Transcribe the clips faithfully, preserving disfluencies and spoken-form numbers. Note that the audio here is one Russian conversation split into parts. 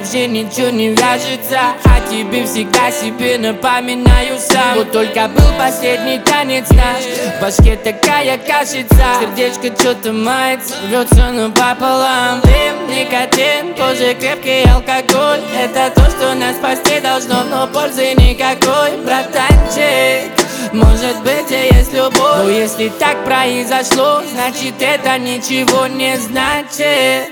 вообще ничего не вяжется. А тебе всегда себе напоминаю сам. Вот только был последний танец наш, в башке такая кашица. Сердечко что-то мается, рвется напополам. Дым, никотин, позже крепкий алкоголь. Это то, что нас спасти должно, но пользы никакой, братанчик. Может быть и есть любовь, но если так произошло, значит это ничего не значит.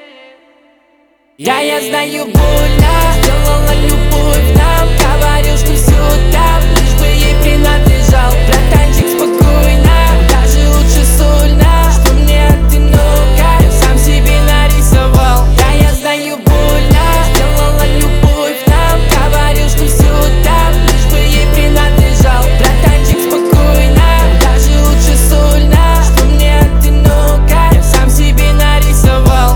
Я, я знаю, больно сделала любовь нам. Говорил, что все там, лишь бы ей принадлежал. Братанчик, спокойно, даже лучше сольно, что мне одиноко, я сам себе нарисовал. Я, я знаю, больно сделала любовь нам. Говорил, что все там, лишь бы ей принадлежал. Братанчик, спокойно, даже лучше сольно, что мне одиноко, я сам себе нарисовал.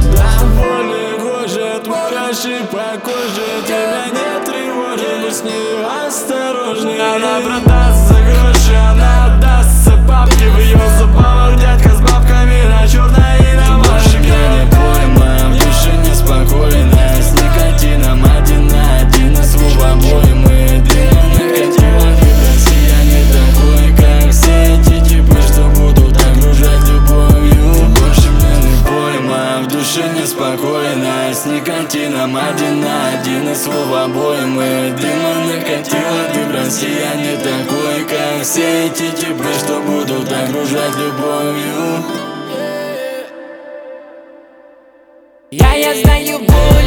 По коже тебя не тревожит, но с ней осторожней. Она продаст за гроши, она отдастся бабке. В ее забавах дядька с бабками на черной и на машине. Не поймаем, в душе неспокойно, с никотином один на один. И слова обои мы дымом накатила. Россия не такой, как все эти типы, что будут окружать любовью. Больше меня не поймаем, в душе неспокойно, с никотином один на один. И слова обои мы дымом накатила. Ты в России не такой, как все эти типы, что будут окружать любовью. Я, я знаю боль.